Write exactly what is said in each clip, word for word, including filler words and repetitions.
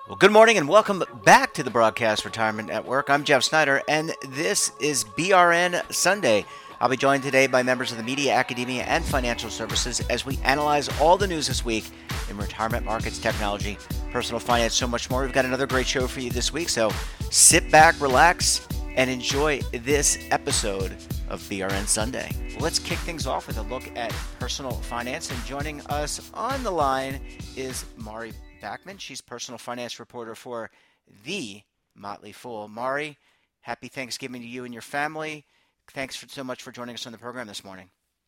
Well, good morning and welcome back to the Broadcast Retirement Network. I'm Jeff Snyder, and this is B R N Sunday. I'll be joined today by members of the media, academia, and financial services as we analyze all the news this week in retirement markets, technology, personal finance, so much more. We've got another great show for you this week, so sit back, relax, and enjoy this episode of B R N Sunday. Let's kick things off with a look at personal finance, and joining us on the line is Mari Backman. She's personal finance reporter for The Motley Fool. Mari, happy Thanksgiving to you and your family. Thanks for, so much for joining us on the program this morning.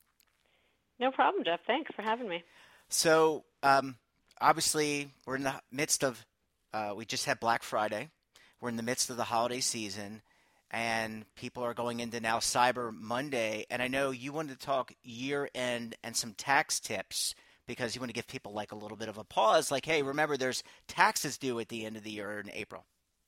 No problem, Jeff. Thanks for having me. So, um, obviously, we're in the midst of, uh, we just had Black Friday. We're in the midst of the holiday season, and people are going into now Cyber Monday. And I know you wanted to talk year-end and some tax tips, because you want to give people like a little bit of a pause, like, hey, remember there's taxes due at the end of the year in April.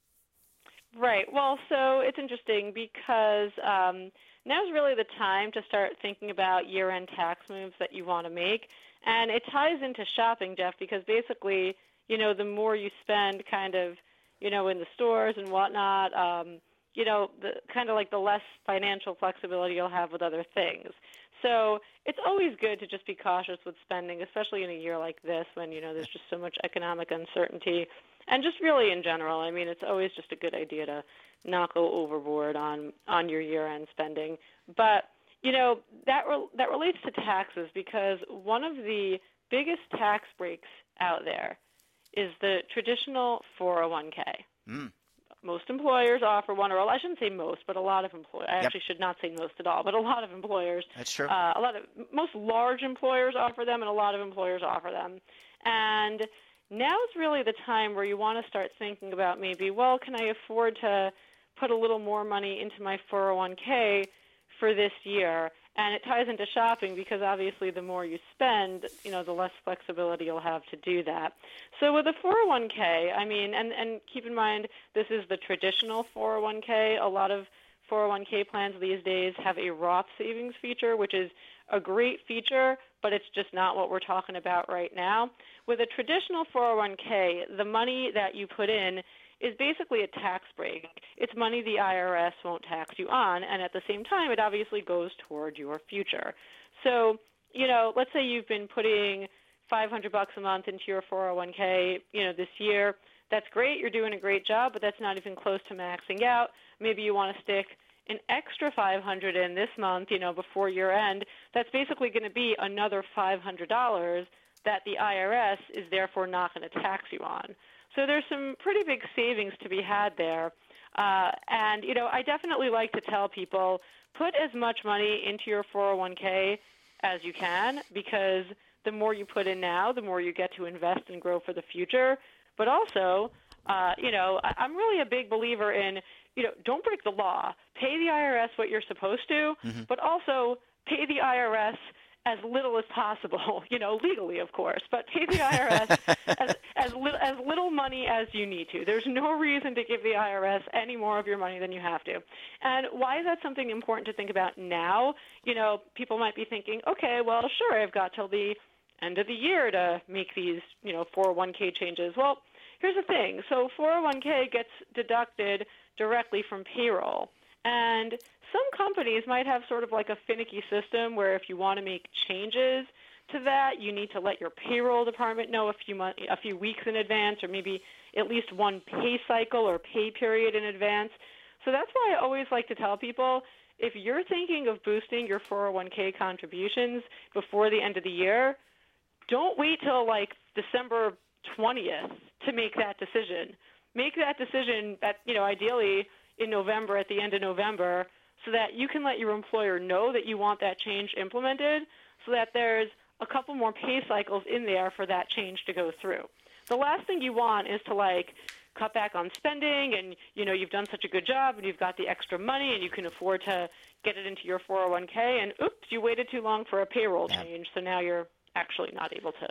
Right. Well, so it's interesting because um, now's really the time to start thinking about year-end tax moves that you want to make. And it ties into shopping, Jeff, because basically, you know, the more you spend kind of, you know, in the stores and whatnot, um, you know, the, kind of like the less financial flexibility you'll have with other things. So it's always good to just be cautious with spending, especially in a year like this when, you know, there's just so much economic uncertainty. And just really in general, I mean, it's always just a good idea to not go overboard on, on your year-end spending. But, you know, that re- that relates to taxes, because one of the biggest tax breaks out there is the traditional four oh one k. Mm. Most employers offer one, or I shouldn't say most, but a lot of employers. I Yep. actually should not say most at all, but a lot of employers. That's true. Uh, a lot of most large employers offer them, and a lot of employers offer them. And now is really the time where you want to start thinking about maybe, well, can I afford to put a little more money into my four oh one k for this year? And it ties into shopping, because obviously the more you spend, you know, the less flexibility you'll have to do that. So with a four oh one k, I mean, and, and keep in mind, this is the traditional four oh one k. A lot of four oh one k plans these days have a Roth savings feature, which is a great feature, but it's just not what we're talking about right now. With a traditional four oh one k, the money that you put in is basically a tax break. It's money the I R S won't tax you on, and at the same time, it obviously goes toward your future. So, you know, let's say you've been putting five hundred bucks a month into your four oh one k, you know, this year. That's great. You're doing a great job, but that's not even close to maxing out. Maybe you want to stick an extra five hundred in this month, you know, before year end. That's basically going to be another five hundred dollars that the I R S is therefore not going to tax you on. So there's some pretty big savings to be had there. Uh, and, you know, I definitely like to tell people, put as much money into your four oh one k as you can, because the more you put in now, the more you get to invest and grow for the future. But also, uh, you know, I- I'm really a big believer in, you know, don't break the law. Pay the I R S what you're supposed to, mm-hmm. but also pay the I R S as little as possible, you know, legally, of course, but pay the I R S as, as, li- as little money as you need to. There's no reason to give the I R S any more of your money than you have to. And why is that something important to think about now? You know, people might be thinking, okay, well, sure, I've got till the end of the year to make these, you know, four oh one k changes. Well, here's the thing. So four oh one k gets deducted directly from payroll. And some companies might have sort of like a finicky system where if you want to make changes to that, you need to let your payroll department know a few month, a few weeks in advance, or maybe at least one pay cycle or pay period in advance. So that's why I always like to tell people, if you're thinking of boosting your four oh one k contributions before the end of the year, don't wait till like December twentieth to make that decision. Make that decision at, you know, ideally in November, at the end of November, so that you can let your employer know that you want that change implemented, so that there's a couple more pay cycles in there for that change to go through. The last thing you want is to, like, cut back on spending and, you know, you've done such a good job and you've got the extra money and you can afford to get it into your four oh one k, and oops, you waited too long for a payroll Yeah. change, so now you're actually not able to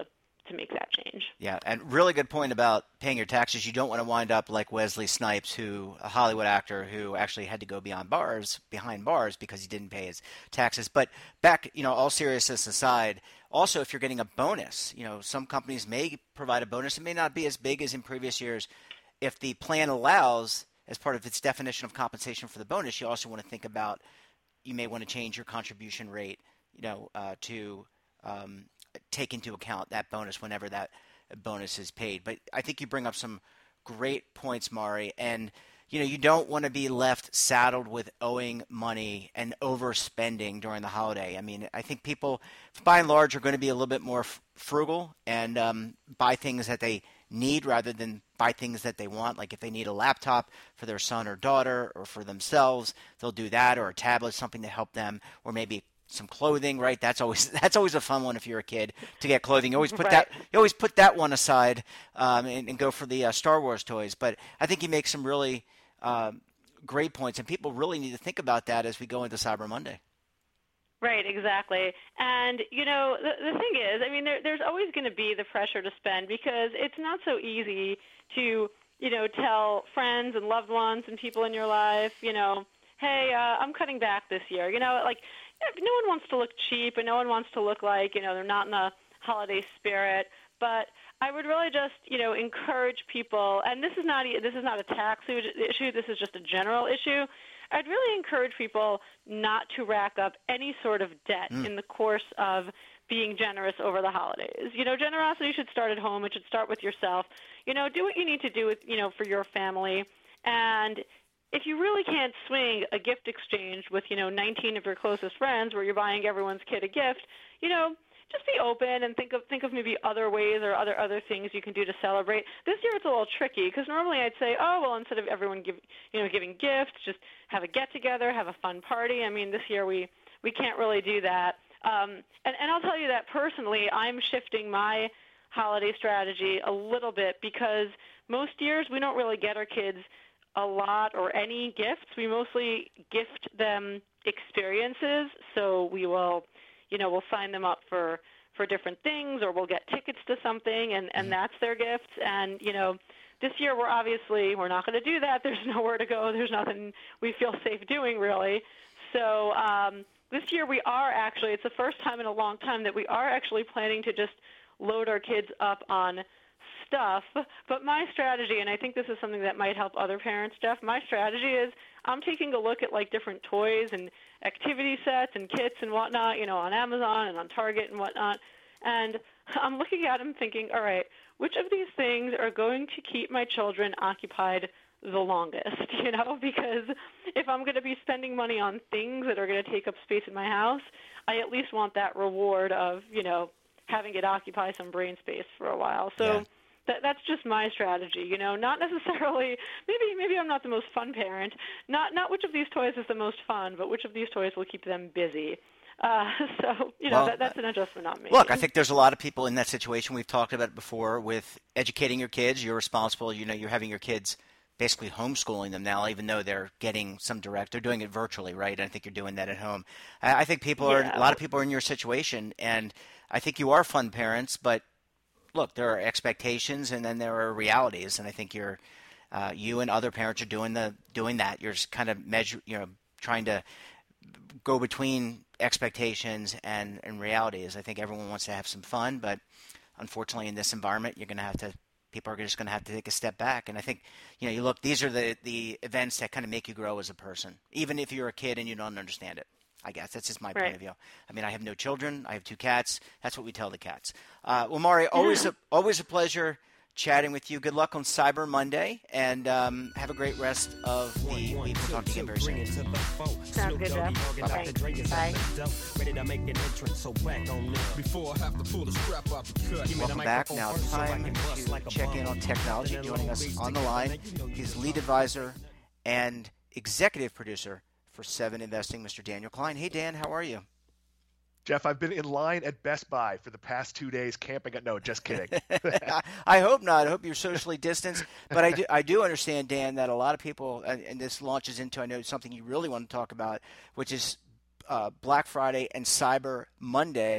to make that change. Yeah, and really good point about paying your taxes. You don't want to wind up like Wesley Snipes, who a Hollywood actor who actually had to go beyond bars, behind bars because he didn't pay his taxes. But back, you know, all seriousness aside, also if you're getting a bonus, you know, some companies may provide a bonus. It may not be as big as in previous years. If the plan allows, as part of its definition of compensation for the bonus, you also want to think about, you may want to change your contribution rate, you know, uh, to um, take into account that bonus whenever that bonus is paid. But I think you bring up some great points, Mari, and you know, you don't want to be left saddled with owing money and overspending during the holiday. I mean, I think people, by and large, are going to be a little bit more f- frugal and um, buy things that they need rather than buy things that they want. Like if they need a laptop for their son or daughter or for themselves, they'll do that, or a tablet, something to help them, or maybe some clothing, right? That's always that's always a fun one if you're a kid to get clothing. You always put right. that you always put that one aside um, and, and go for the uh, Star Wars toys. But I think you make some really um, great points, and people really need to think about that as we go into Cyber Monday. Right, exactly. And, you know, the, the thing is, I mean, there, there's always going to be the pressure to spend because it's not so easy to, you know, tell friends and loved ones and people in your life, you know, hey, uh, I'm cutting back this year. You know, like, no one wants to look cheap and no one wants to look like, you know, they're not in the holiday spirit. But I would really just, you know, encourage people, and this is not this is not a tax issue, this is just a general issue. I'd really encourage people not to rack up any sort of debt mm. in the course of being generous over the holidays. You know, generosity should start at home. It should start with yourself. You know, do what you need to do with, you know, for your family. And if you really can't swing a gift exchange with, you know, nineteen of your closest friends where you're buying everyone's kid a gift, you know, just be open and think of think of maybe other ways or other other things you can do to celebrate. This year it's a little tricky because normally I'd say, oh well, instead of everyone give you know giving gifts, just have a get together, have a fun party. I mean, this year we we can't really do that. Um, and and I'll tell you that personally, I'm shifting my holiday strategy a little bit because most years we don't really get our kids a lot or any gifts. We mostly gift them experiences. So we will. You know, we'll sign them up for, for different things, or we'll get tickets to something, and, and that's their gifts. And, you know, this year we're obviously, we're not going to do that. There's nowhere to go. There's nothing we feel safe doing, really. So um, this year we are actually, it's the first time in a long time that we are actually planning to just load our kids up on stuff. But my strategy, and I think this is something that might help other parents, Jeff, my strategy is I'm taking a look at like different toys and activity sets and kits and whatnot, you know, on Amazon and on Target and whatnot. And I'm looking at them thinking, all right, which of these things are going to keep my children occupied the longest, you know, because if I'm going to be spending money on things that are going to take up space in my house, I at least want that reward of, you know, having it occupy some brain space for a while. So yeah. That, that's just my strategy, you know, not necessarily, maybe maybe I'm not the most fun parent, not not which of these toys is the most fun, but which of these toys will keep them busy. Uh, so, you know, well, that, that's an adjustment on me. Look, I think there's a lot of people in that situation. We've talked about it before with educating your kids. You're responsible, you know, you're having your kids basically homeschooling them now, even though they're getting some direct. They're doing it virtually, right? I think you're doing that at home. I, I think people yeah. are, a lot of people are in your situation, and I think you are fun parents, but look, there are expectations and then there are realities, and I think you're, uh, you and other parents are doing the doing that. You're just kind of measure, you know, trying to go between expectations and, and realities. I think everyone wants to have some fun, but unfortunately, in this environment, you're going to have to. People are just going to have to take a step back. And I think, you know, you look. These are the the events that kind of make you grow as a person, even if you're a kid and you don't understand it. I guess that's just my right. point of view. I mean, I have no children. I have two cats. That's what we tell the cats. Uh, well, Mari, always a, always a pleasure chatting with you. Good luck on Cyber Monday, and um, have a great rest of the week. We'll talk to you again very soon. Sounds good, Jeff. Bye. Welcome back. Now time to check in on technology. Joining us on the line, he's lead advisor and executive producer for Seven Investing, Mister Daniel Klein. Hey, Dan, how are you? Jeff, I've been in line at Best Buy for the past two days camping. No, just kidding. I hope not. I hope you're socially distanced. But I do, I do understand, Dan, that a lot of people, and, and this launches into, I know, something you really want to talk about, which is uh, Black Friday and Cyber Monday.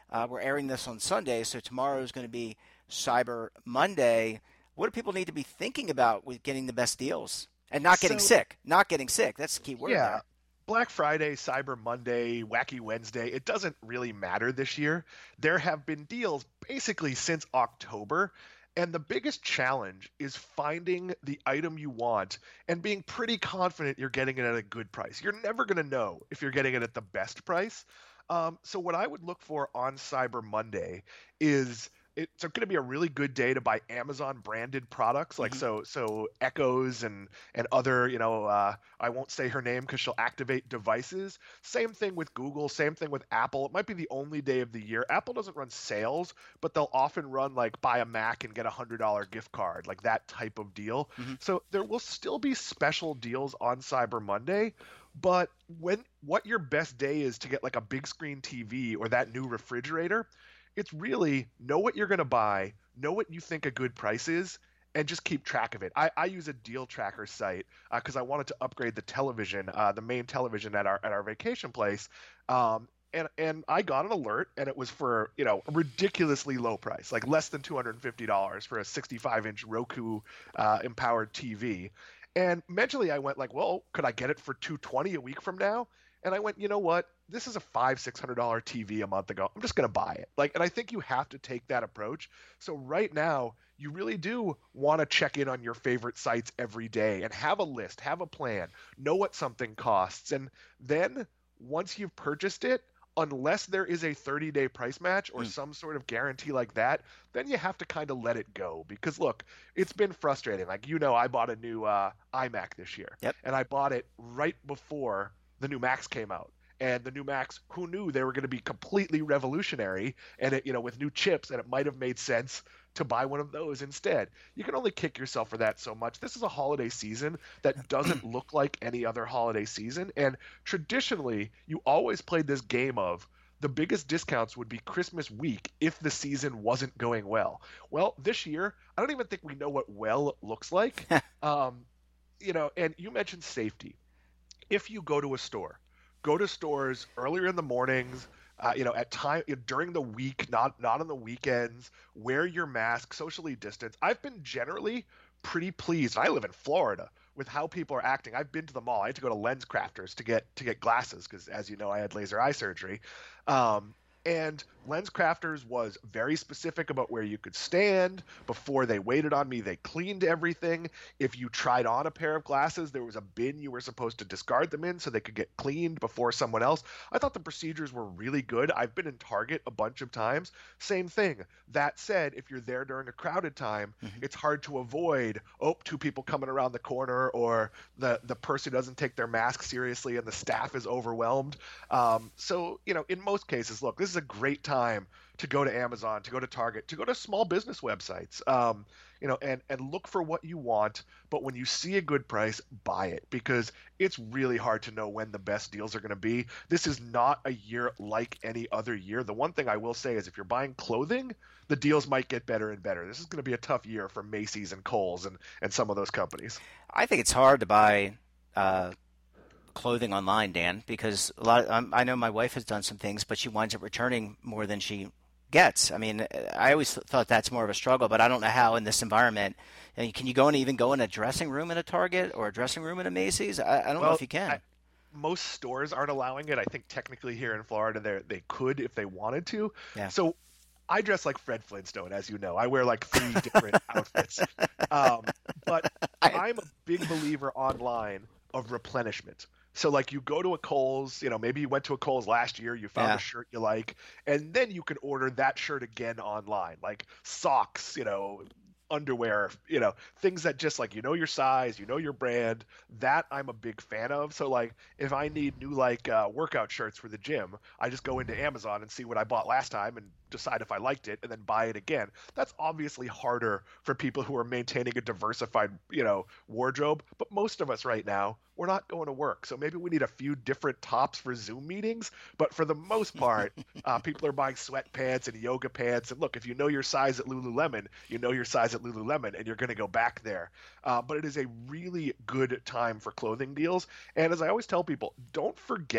Uh, we're airing this on Sunday, so tomorrow is going to be Cyber Monday. What do people need to be thinking about with getting the best deals and not getting So- sick? Not getting sick. That's the key word Yeah. there. Black Friday, Cyber Monday, Wacky Wednesday, it doesn't really matter this year. There have been deals basically since October, and the biggest challenge is finding the item you want and being pretty confident you're getting it at a good price. You're never going to know if you're getting it at the best price. Um, so what I would look for on Cyber Monday is it's going to be a really good day to buy Amazon branded products, like Mhm. so so Echoes and and other, you know, uh, I won't say her name because she'll activate devices. Same thing with Google, same thing with Apple. It might be the only day of the year. Apple doesn't run sales, but they'll often run like buy a Mac and get a hundred dollar gift card, like that type of deal. Mhm. So there will still be special deals on Cyber Monday. But when what your best day is to get like a big screen T V or that new refrigerator, it's really know what you're going to buy, know what you think a good price is, and just keep track of it. I, I use a deal tracker site because I wanted to upgrade the television, uh, the main television at our at our vacation place, um, and and I got an alert, and it was for you know a ridiculously low price, like less than two hundred fifty dollars for a sixty-five inch Roku uh, empowered T V. And mentally, I went like, well, could I get it for two hundred twenty dollars a week from now? And I went, you know what? This is a five, six hundred dollar T V a month ago. I'm just gonna buy it. Like, and I think you have to take that approach. So right now, you really do want to check in on your favorite sites every day and have a list, have a plan, know what something costs, and then once you've purchased it, unless there is a thirty day price match or Mm. some sort of guarantee like that, then you have to kind of let it go. Because look, it's been frustrating. Like, you know, I bought a new uh, iMac this year, Yep. and I bought it right before the new Macs came out. And the new Macs, who knew they were going to be completely revolutionary and it, you know, with new chips, and it might have made sense to buy one of those instead. You can only kick yourself for that so much. This is a holiday season that doesn't look like any other holiday season. And traditionally, you always played this game of the biggest discounts would be Christmas week if the season wasn't going well. Well, this year, I don't even think we know what well looks like. um, you know, and you mentioned safety. If you go to a store, go to stores earlier in the mornings, uh, you know, at time during the week, not not on the weekends. Wear your mask, socially distance. I've been generally pretty pleased. I live in Florida with how people are acting. I've been to the mall. I had to go to Lens Crafters to get to get glasses because, as you know, I had laser eye surgery. Um, And Lens Crafters was very specific about where you could stand. Before they waited on me, they cleaned everything. If you tried on a pair of glasses, there was a bin you were supposed to discard them in so they could get cleaned before someone else. I thought the procedures were really good. I've been in Target a bunch of times. Same thing. That said, if you're there during a crowded time, mm-hmm. it's hard to avoid, oh, two people coming around the corner, or the, the person doesn't take their mask seriously and the staff is overwhelmed. Um, so, you know, in most cases, look, this is a great time to go to Amazon, to go to Target, to go to small business websites, um, you know, and, and look for what you want. But when you see a good price, buy it, because it's really hard to know when the best deals are going to be. This is not a year like any other year. The one thing I will say is if you're buying clothing, the deals might get better and better. This is going to be a tough year for Macy's and Kohl's and, and some of those companies. I think it's hard to buy uh, clothing online, Dan, because a lot of, um, I know my wife has done some things, but she winds up returning more than she gets. I mean, I always th- thought that's more of a struggle, but I don't know how in this environment. I mean, can you go and even go in a dressing room in a Target or a dressing room in a Macy's? I, I don't well, know if you can. I, most stores aren't allowing it. I think technically here in Florida, they they could if they wanted to. Yeah. So I dress like Fred Flintstone, as you know. I wear like three different outfits. Um, but I'm a big believer online of replenishment. So like you go to a Kohl's, you know, maybe you went to a Kohl's last year, you found yeah. a shirt you like, and then you can order that shirt again online, like socks, you know, underwear, you know, things that just like, you know, your size, you know, your brand. That I'm a big fan of. So like if I need new like uh, workout shirts for the gym, I just go into Amazon and see what I bought last time and decide if I liked it and then buy it again. That's obviously harder for people who are maintaining a diversified, you know, wardrobe. But most of us right now, we're not going to work. So maybe we need a few different tops for Zoom meetings. But for the most part, uh, people are buying sweatpants and yoga pants. And look, if you know your size at Lululemon, you know your size at Lululemon, and you're going to go back there. Uh, but it is a really good time for clothing deals. And as I always tell people, don't forget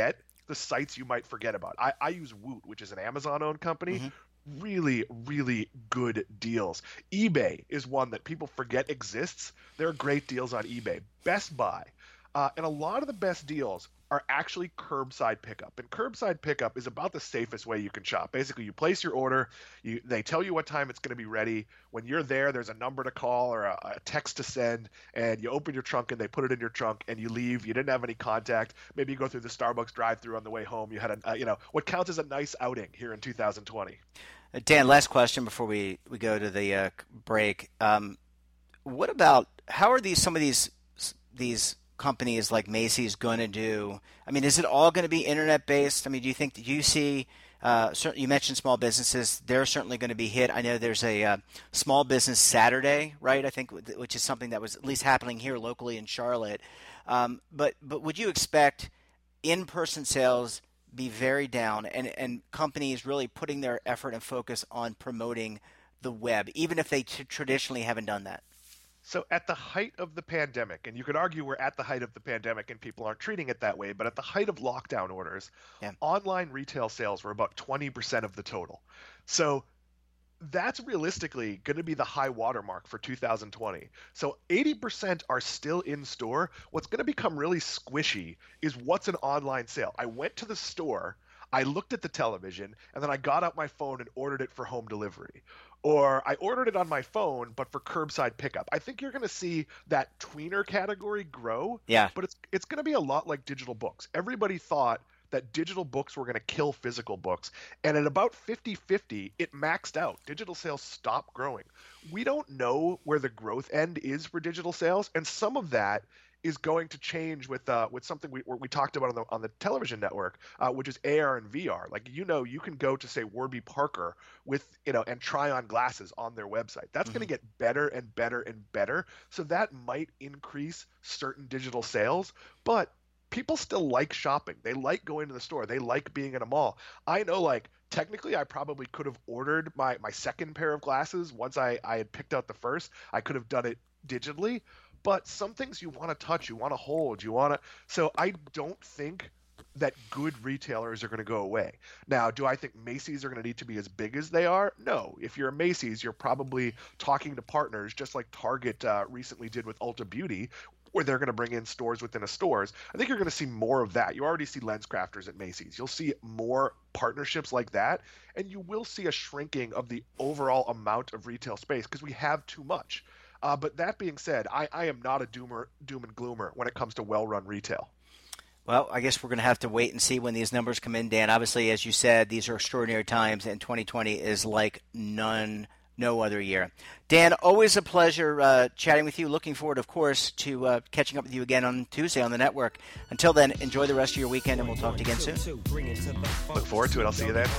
the sites you might forget about. I, I use Woot, which is an Amazon-owned company. Mm-hmm. Really, really good deals. eBay is one that people forget exists. There are great deals on eBay. Best Buy. Uh, and a lot of the best deals are actually curbside pickup. And curbside pickup is about the safest way you can shop. Basically, you place your order, you, they tell you what time it's going to be ready. When you're there, there's a number to call or a, a text to send, and you open your trunk and they put it in your trunk and you leave. You didn't have any contact. Maybe you go through the Starbucks drive-thru on the way home. You had a, uh, you know, what counts as a nice outing here in two thousand twenty. Dan, last question before we, we go to the uh, break. Um, what about, how are these, some of these, these, companies like Macy's going to do? I mean, is it all going to be internet based? I mean, do you think, do you see, uh, certainly you mentioned small businesses, they're certainly going to be hit. I know there's a uh, small business Saturday, right? I think, which is something that was at least happening here locally in Charlotte. Um, but, but would you expect in-person sales be very down and, and companies really putting their effort and focus on promoting the web, even if they t- traditionally haven't done that? So at the height of the pandemic, and you could argue we're at the height of the pandemic and people aren't treating it that way, but at the height of lockdown orders, yeah. online retail sales were about twenty percent of the total. So that's realistically going to be the high watermark for two thousand twenty. So eighty percent are still in store. What's going to become really squishy is what's an online sale. I went to the store, I looked at the television, and then I got out my phone and ordered it for home delivery. Or I ordered it on my phone, but for curbside pickup. I think you're going to see that tweener category grow. Yeah. But it's it's going to be a lot like digital books. Everybody thought that digital books were going to kill physical books. And at about fifty-fifty, it maxed out. Digital sales stopped growing. We don't know where the growth end is for digital sales. And some of that is going to change with uh, with something we we talked about on the on the television network, uh, which is A R and V R. Like, you know, you can go to, say, Warby Parker with, you know, and try on glasses on their website. That's mm-hmm. going to get better and better and better. So that might increase certain digital sales, but people still like shopping. They like going to the store. They like being in a mall. I know, like, technically I probably could have ordered my, my second pair of glasses once I, I had picked out the first. I could have done it digitally. But some things you want to touch, you want to hold, you want to – so I don't think that good retailers are going to go away. Now, do I think Macy's are going to need to be as big as they are? No. If you're a Macy's, you're probably talking to partners just like Target uh, recently did with Ulta Beauty, where they're going to bring in stores within a stores. I think you're going to see more of that. You already see LensCrafters at Macy's. You'll see more partnerships like that, and you will see a shrinking of the overall amount of retail space because we have too much. Uh, but that being said, I, I am not a doomer, doom and gloomer when it comes to well-run retail. Well, I guess we're going to have to wait and see when these numbers come in, Dan. Obviously, as you said, these are extraordinary times, and twenty twenty is like none, no other year. Dan, always a pleasure uh, chatting with you. Looking forward, of course, to uh, catching up with you again on Tuesday on the network. Until then, enjoy the rest of your weekend, and we'll talk to you again soon. Look forward to it. I'll see you then.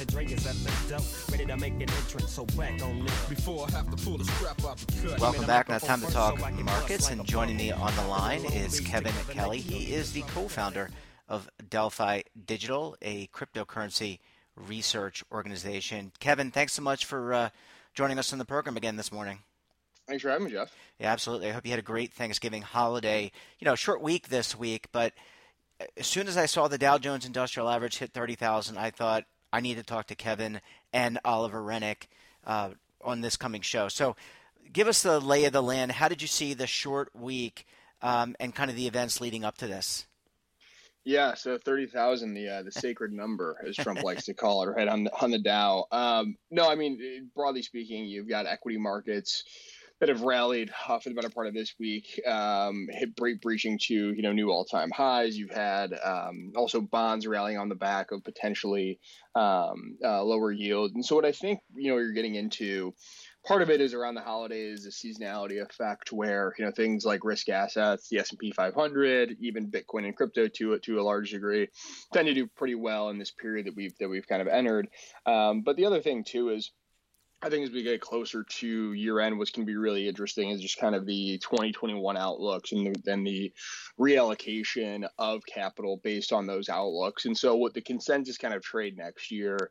Welcome back. Now time to talk markets, and joining me on the line is Kevin Kelly. He is the co-founder of Delphi Digital, a cryptocurrency research organization. Kevin, thanks so much for uh, joining us on the program again this morning. Thanks for having me, Jeff. Yeah, absolutely. I hope you had a great Thanksgiving holiday. You know, short week this week, but as soon as I saw the Dow Jones Industrial Average hit thirty thousand, I thought I need to talk to Kevin and Oliver Rennick uh, on this coming show. So give us the lay of the land. How did you see the short week um, and kind of the events leading up to this? Yeah, so thirty thousand, the uh, the sacred number, as Trump likes to call it, right, on the, on the Dow. Um, no, I mean, broadly speaking, you've got equity markets that have rallied uh, for the better part of this week, um, hit break breaching to, you know, new all-time highs. You've had um, also bonds rallying on the back of potentially um, uh, lower yield. And so what I think, you know, you're getting into, part of it is around the holidays, a seasonality effect where, you know, things like risk assets, the S and P five hundred, even Bitcoin and crypto to to a large degree, tend to do pretty well in this period that we've that we've kind of entered. Um, but the other thing too is, I think as we get closer to year end, what's going to be really interesting is just kind of the twenty twenty-one outlooks and then the reallocation of capital based on those outlooks. And so what the consensus kind of trade next year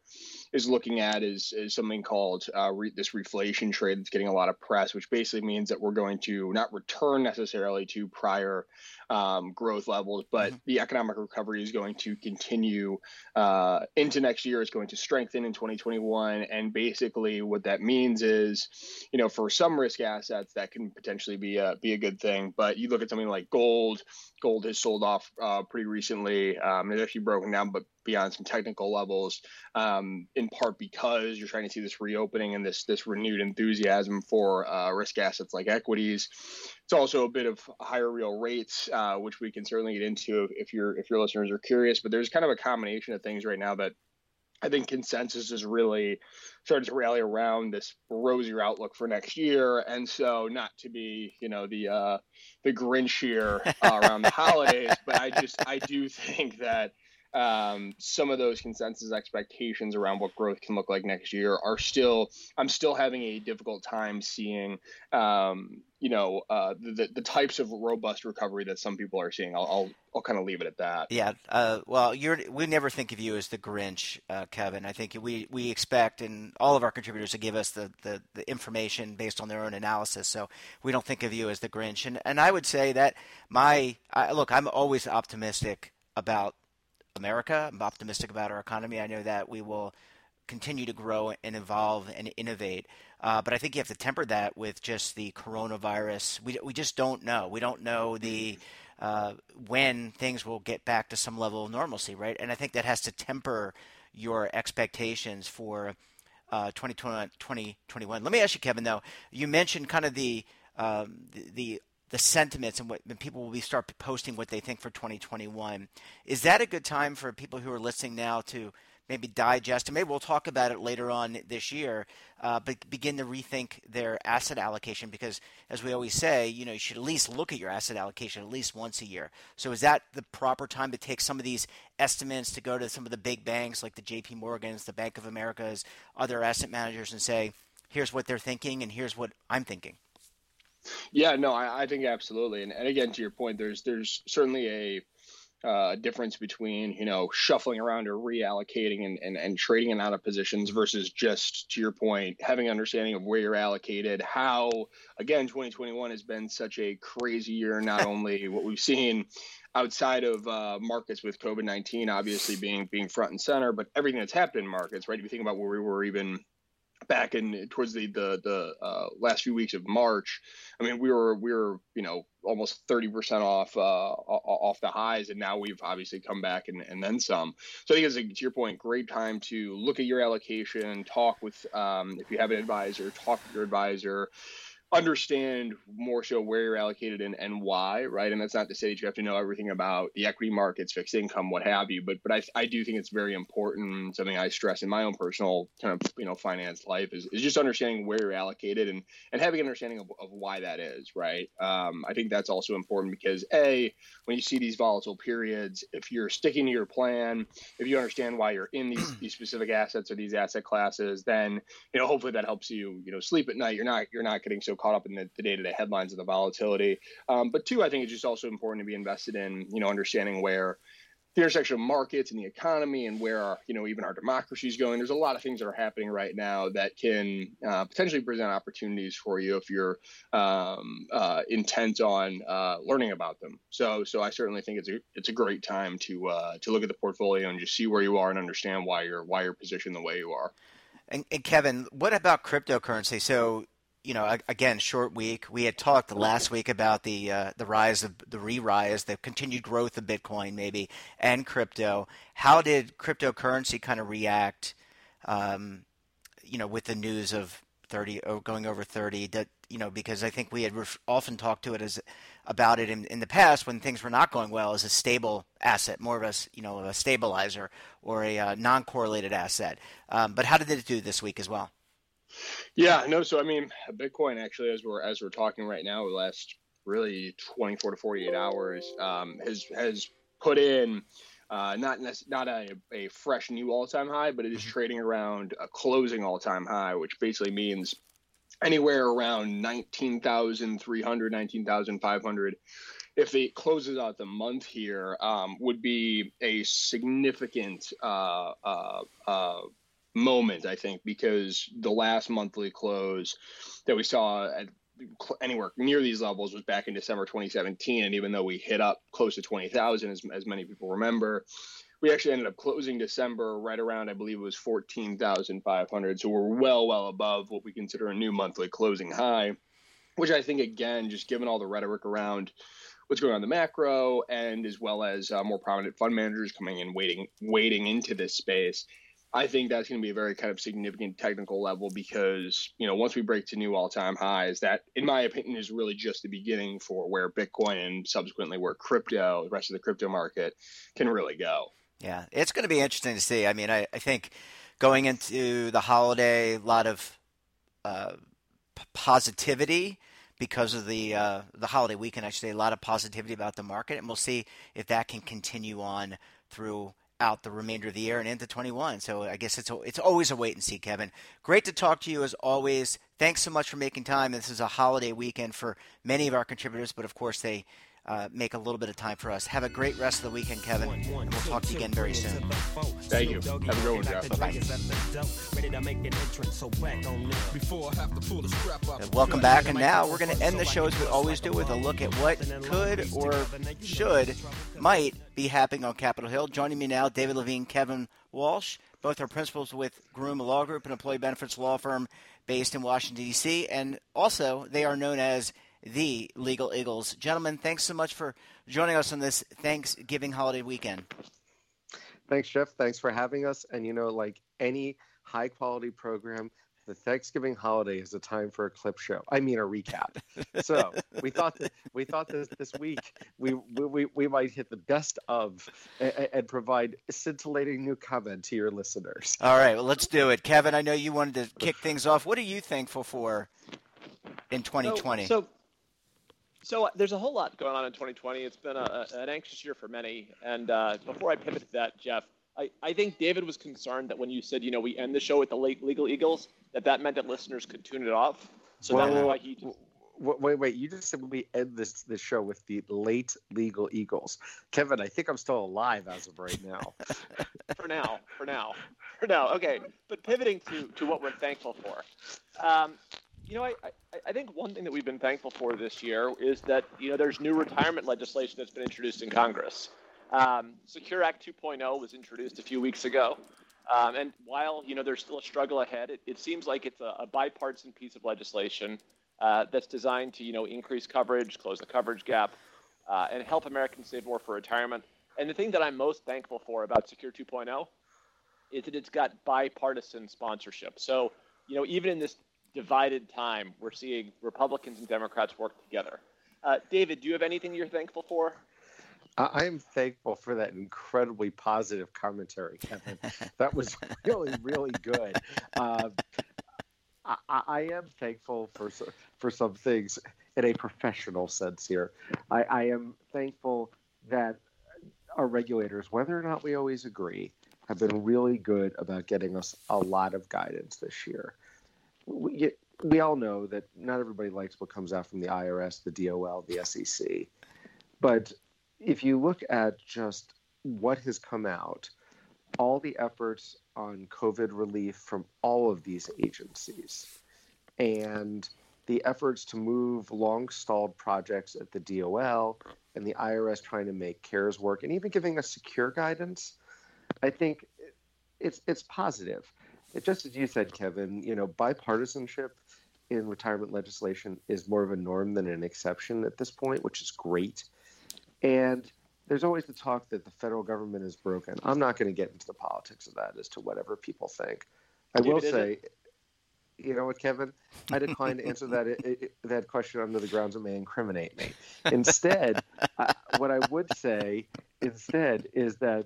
is looking at is, is something called uh, re- this reflation trade that's getting a lot of press, which basically means that we're going to not return necessarily to prior um, growth levels, but mm-hmm. the economic recovery is going to continue uh, into next year. It's going to strengthen in twenty twenty-one. And basically what that means is, you know, for some risk assets, that can potentially be a, be a good thing. But you look at something like gold, gold has sold off uh, pretty recently. Um, it's actually broken down, but beyond some technical levels, um, in part because you're trying to see this reopening and this this renewed enthusiasm for uh, risk assets like equities. It's also a bit of higher real rates, uh, which we can certainly get into if your if your listeners are curious. But there's kind of a combination of things right now that I think consensus is really starting to rally around this rosier outlook for next year. And so, not to be, you know, the uh, the Grinch here uh, around the holidays, but I just I do think that um, some of those consensus expectations around what growth can look like next year are still, I'm still having a difficult time seeing, um, you know, uh, the, the types of robust recovery that some people are seeing. I'll, I'll, I'll kind of leave it at that. Yeah. Uh, well, you're, we never think of you as the Grinch, uh, Kevin. I think we, we expect, and all of our contributors to give us the, the, the information based on their own analysis. So we don't think of you as the Grinch. And, and I would say that my, I, look, I'm always optimistic about America. I'm optimistic about our economy. I know that we will continue to grow and evolve and innovate. Uh, but I think you have to temper that with just the coronavirus. We we just don't know. We don't know the uh, when things will get back to some level of normalcy, right? And I think that has to temper your expectations for uh, twenty twenty, twenty twenty-one. Let me ask you, Kevin, though. You mentioned kind of the um, the, the the sentiments and what when people will be start posting what they think for twenty twenty-one. Is that a good time for people who are listening now to maybe digest, and maybe we'll talk about it later on this year, uh, but begin to rethink their asset allocation? Because as we always say, you know, you should at least look at your asset allocation at least once a year. So is that the proper time to take some of these estimates to go to some of the big banks like the J P Morgans, the Bank of Americas, other asset managers, and say, here's what they're thinking and here's what I'm thinking? Yeah, no, I, I think absolutely. And, and again, to your point, there's there's certainly a uh, difference between, you know, shuffling around or reallocating and, and, and trading in out of positions versus just, to your point, having an understanding of where you're allocated, how, again, twenty twenty-one has been such a crazy year, not only what we've seen outside of uh, markets with COVID nineteen obviously being being front and center, but everything that's happened in markets, right? If you think about where we were even back in towards the the, the uh, last few weeks of March, I mean, we were we were you know almost thirty percent off uh, off the highs, and now we've obviously come back and, and then some. So I think it's a, to your point, great time to look at your allocation, talk with um, if you have an advisor, talk with your advisor. Understand more so where you're allocated and, and why, right? And that's not to say that you have to know everything about the equity markets, fixed income, what have you. But but I I do think it's very important. Something I stress in my own personal kind of you know finance life is, is just understanding where you're allocated and and having an understanding of, of why that is, right? Um, I think that's also important because a when you see these volatile periods, if you're sticking to your plan, if you understand why you're in these these specific assets or these asset classes, then you know hopefully that helps you you know sleep at night. You're not you're not getting so caught up in the, the day-to-day headlines of the volatility. Um, but two, I think it's just also important to be invested in, you know, understanding where the intersection of markets and the economy and where, our, you know, even our democracy is going. There's a lot of things that are happening right now that can uh, potentially present opportunities for you if you're um, uh, intent on uh, learning about them. So, so I certainly think it's a it's a great time to uh, to look at the portfolio and just see where you are and understand why you're why you're positioned the way you are. And, and Kevin, what about cryptocurrency? So, you know, again, short week. We had talked last week about the uh, the rise of the re-rise, the continued growth of Bitcoin, maybe, and crypto. How did cryptocurrency kind of react? Um, you know, with the news of thirty or going over thirty. That you know, because I think we had ref- often talked to it as about it in, in the past when things were not going well as a stable asset, more of a you know a stabilizer or a uh, non-correlated asset. Um, but how did it do this week as well? Yeah, no. So I mean, Bitcoin actually, as we're as we're talking right now, the last really twenty-four to forty-eight hours um, has has put in uh, not not a, a fresh new all-time high, but it is trading around a closing all-time high, which basically means anywhere around nineteen thousand three hundred, nineteen thousand five hundred. If it closes out the month here, um, would be a significant uh, uh, uh, moment, I think, because the last monthly close that we saw at anywhere near these levels was back in December twenty seventeen. And even though we hit up close to twenty thousand, as, as many people remember, we actually ended up closing December right around, I believe it was fourteen thousand five hundred. So we're well, well above what we consider a new monthly closing high, which I think, again, just given all the rhetoric around what's going on in the macro, and as well as uh, more prominent fund managers coming in, wading, wading into this space, I think that's going to be a very kind of significant technical level because, you know, once we break to new all-time highs, that, in my opinion, is really just the beginning for where Bitcoin and subsequently where crypto, the rest of the crypto market, can really go. Yeah, it's going to be interesting to see. I mean, I, I think going into the holiday, a lot of uh, p- positivity because of the uh, the holiday weekend, I should say, a lot of positivity about the market, and we'll see if that can continue on through out the remainder of the year and into twenty-one. So I guess it's it's always a wait and see, Kevin. Great to talk to you as always. Thanks so much for making time. This is a holiday weekend for many of our contributors, but of course they uh, make a little bit of time for us. Have a great rest of the weekend, Kevin, and we'll talk to you again very soon. Thank you. Have a good one, Jeff. Bye-bye. And welcome back. And now we're going to end the show as we always do with a look at what could or should, might be happening on Capitol Hill. Joining me now, David Levine, Kevin Walsh. Both are principals with Groom Law Group, an employee benefits law firm based in Washington, D C, and also they are known as the Legal Eagles. Gentlemen, thanks so much for joining us on this Thanksgiving holiday weekend. Thanks, Jeff. Thanks for having us. And, you know, like any high-quality program, the Thanksgiving holiday is a time for a clip show. I mean, a recap. So we thought that we thought that this week we we we might hit the best of and, and provide scintillating new comment to your listeners. All right, well, let's do it. Kevin, I know you wanted to kick things off. What are you thankful for in twenty twenty? So, so, so there's a whole lot going on in twenty twenty. It's been a, an anxious year for many. And uh, before I pivot to that, Jeff, I, I think David was concerned that when you said, you know, we end the show with the late Legal Eagles, that that meant that listeners could tune it off. So Whoa, that's why he just... Wait, wait, you just said we end this, this show with the late Legal Eagles. Kevin, I think I'm still alive as of right now. for now, for now, for now. Okay, but pivoting to, to what we're thankful for. Um, you know, I, I, I think one thing that we've been thankful for this year is that, you know, there's new retirement legislation that's been introduced in Congress. Um, Secure Act two point oh was introduced a few weeks ago. Um, and while, you know, there's still a struggle ahead, it, it seems like it's a, a bipartisan piece of legislation uh, that's designed to, you know, increase coverage, close the coverage gap, uh, and help Americans save more for retirement. And the thing that I'm most thankful for about Secure two point oh is that it's got bipartisan sponsorship. So, you know, even in this divided time, we're seeing Republicans and Democrats work together. Uh, David, do you have anything you're thankful for? I am thankful for that incredibly positive commentary, Kevin. That was really, really good. Uh, I, I am thankful for for some things in a professional sense here. I, I am thankful that our regulators, whether or not we always agree, have been really good about getting us a lot of guidance this year. We, we all know that not everybody likes what comes out from the I R S, the D O L, the S E C, but if you look at just what has come out, all the efforts on COVID relief from all of these agencies, and the efforts to move long-stalled projects at the D O L and the I R S trying to make CARES work, and even giving us secure guidance, I think it's it's positive. It, just as you said, Kevin, you know, bipartisanship in retirement legislation is more of a norm than an exception at this point, which is great. And there's always the talk that the federal government is broken. I'm not going to get into the politics of that as to whatever people think. I will say, you know what, Kevin? I decline to answer that it, it, that question under the grounds it may incriminate me. Instead, I, what I would say instead is that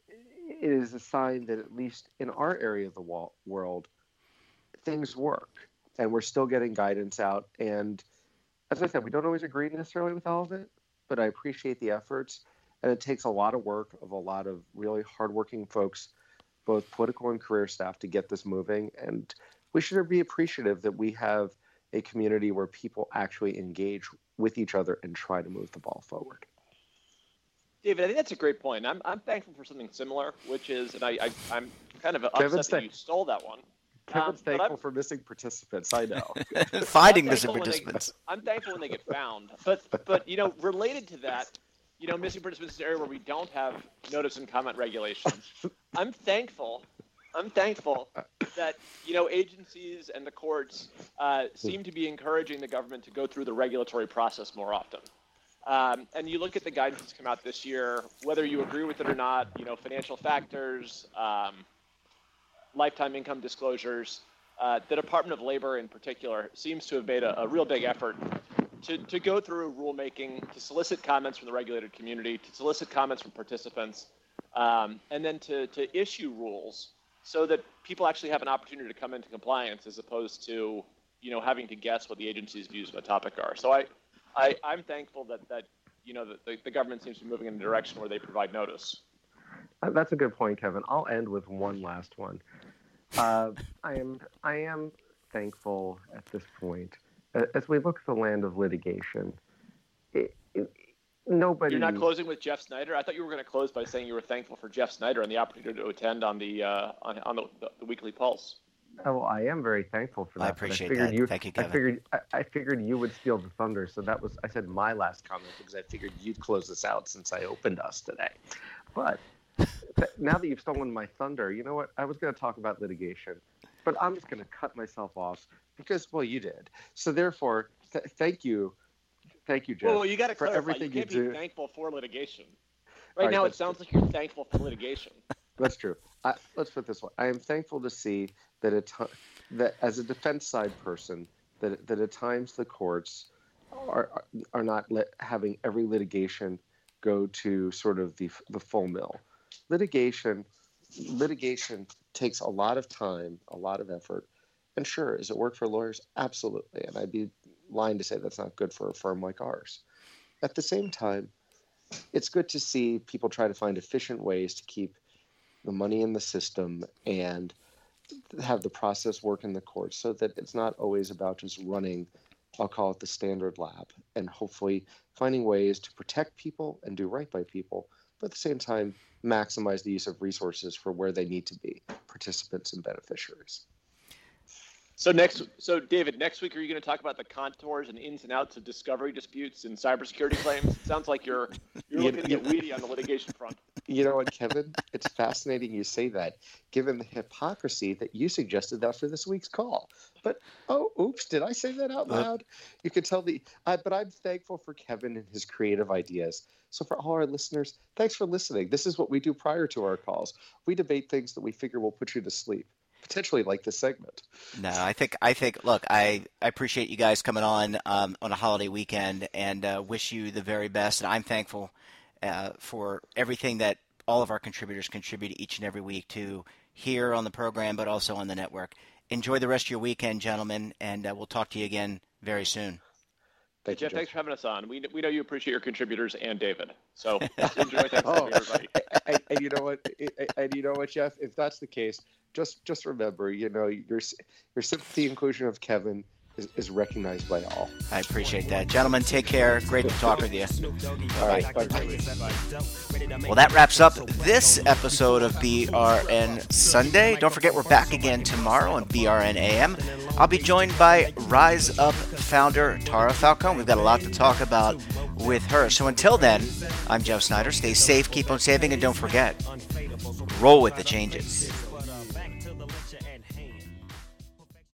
it is a sign that at least in our area of the wall, world, things work, and we're still getting guidance out. And as I said, we don't always agree necessarily with all of it, but I appreciate the efforts, and it takes a lot of work of a lot of really hardworking folks, both political and career staff, to get this moving. And we should be appreciative that we have a community where people actually engage with each other and try to move the ball forward. David, I think that's a great point. I'm I'm thankful for something similar, which is, and I, I I'm kind of upset Kevin's that th- you stole that one. Kevin's Um, but thankful I'm- for missing participants. I know. Finding I'm missing thankful when they- participants. I'm thankful when they get found. But but you know, related to that, you know, missing participants is an area where we don't have notice and comment regulations. I'm thankful. I'm thankful that you know agencies and the courts uh, seem to be encouraging the government to go through the regulatory process more often. Um, and you look at the guidance that's come out this year, whether you agree with it or not, you know, financial factors, um, lifetime income disclosures, uh, the Department of Labor in particular seems to have made a, a real big effort to, to go through rulemaking, to solicit comments from the regulated community, to solicit comments from participants, um, and then to, to issue rules so that people actually have an opportunity to come into compliance as opposed to, you know, having to guess what the agency's views of a topic are. So I, I, I'm thankful that, that you know, the, the, the government seems to be moving in a direction where they provide notice. Uh, That's a good point, Kevin. I'll end with one last one. Uh, I am I am thankful at this point, uh, as we look at the land of litigation. It, it, nobody. You're not closing with Jeff Snyder? I thought you were going to close by saying you were thankful for Jeff Snyder and the opportunity to attend on the uh, on, on the, the, the Weekly Pulse. Oh, I am very thankful for that. I but appreciate figured that. You, Thank you, I Kevin. figured I, I figured you would steal the thunder, so that was I said my last comment because I figured you'd close this out since I opened us today. But th- now that you've stolen my thunder, you know what? I was going to talk about litigation, but I'm just going to cut myself off because, well, you did. So therefore, th- thank you, thank you, Jeff. Well, you got to for clarify. everything you can't you be do. thankful for litigation. All Right right, now, it that's sounds true. like you're thankful for litigation. That's true. I, let's put it this way: I am thankful to see that at t- that as a defense side person, that that at times the courts are are, are not let, having every litigation go to sort of the the full mill. Litigation litigation takes a lot of time, a lot of effort, and sure, does it work for lawyers? Absolutely, and I'd be lying to say that's not good for a firm like ours. At the same time, it's good to see people try to find efficient ways to keep the money in the system and have the process work in the courts so that it's not always about just running, I'll call it the standard lab, and hopefully finding ways to protect people and do right by people, but at the same time, maximize the use of resources for where they need to be, participants and beneficiaries. So next, so David, next week are you going to talk about the contours and ins and outs of discovery disputes and cybersecurity claims? It sounds like you're you're You- looking to get weedy on the litigation front. You know what, Kevin? It's fascinating you say that, given the hypocrisy that you suggested that for this week's call. But, oh, oops, did I say that out loud? You could tell the, uh, but I'm thankful for Kevin and his creative ideas. So for all our listeners, thanks for listening. This is what we do prior to our calls. We debate things that we figure will put you to sleep, potentially like this segment. No, I think I think. Look, I, I appreciate you guys coming on um, on a holiday weekend, and uh, wish you the very best. And I'm thankful uh, for everything that all of our contributors contribute each and every week to here on the program, but also on the network. Enjoy the rest of your weekend, gentlemen, and uh, we'll talk to you again very soon. Thank Jeff, you, thanks for having us on. We we know you appreciate your contribitors and David. So enjoy Thanksgiving, Oh. everybody. and, and you know what? And you know what, Jeff? If that's the case, just just remember, you know, your your sympathy inclusion of Kevin is, is recognized by all. I appreciate that. Gentlemen, take care. Great to talk with you. All right. Bye. Well, that wraps up this episode of B R N Sunday. Don't forget, we're back again tomorrow on B R N A M. I'll be joined by Rise Up founder Tara Falcone. We've got a lot to talk about with her. So until then, I'm Jeff Snyder. Stay safe, keep on saving, and don't forget, roll with the changes.